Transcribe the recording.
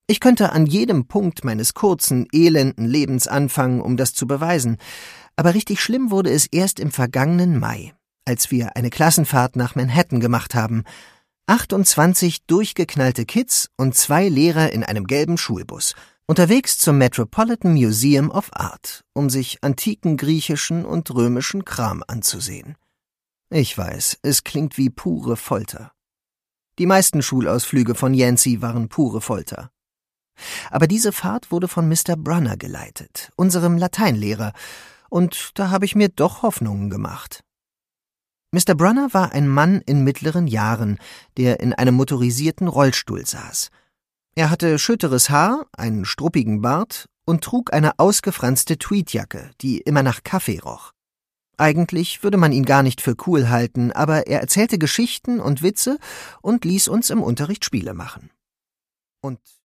Ich könnte an jedem Punkt meines kurzen, elenden Lebens anfangen, um das zu beweisen, aber richtig schlimm wurde es erst im vergangenen Mai, als wir eine Klassenfahrt nach Manhattan gemacht haben. 28 durchgeknallte Kids und 2 Lehrer in einem gelben Schulbus, unterwegs zum Metropolitan Museum of Art, um sich antiken griechischen und römischen Kram anzusehen. Ich weiß, es klingt wie pure Folter. Die meisten Schulausflüge von Yancy waren pure Folter. Aber diese Fahrt wurde von Mr. Brunner geleitet, unserem Lateinlehrer, und da habe ich mir doch Hoffnungen gemacht. Mr. Brunner war ein Mann in mittleren Jahren, der in einem motorisierten Rollstuhl saß. Er hatte schütteres Haar, einen struppigen Bart und trug eine ausgefranste Tweedjacke, die immer nach Kaffee roch. Eigentlich würde man ihn gar nicht für cool halten, aber er erzählte Geschichten und Witze und ließ uns im Unterricht Spiele machen. Und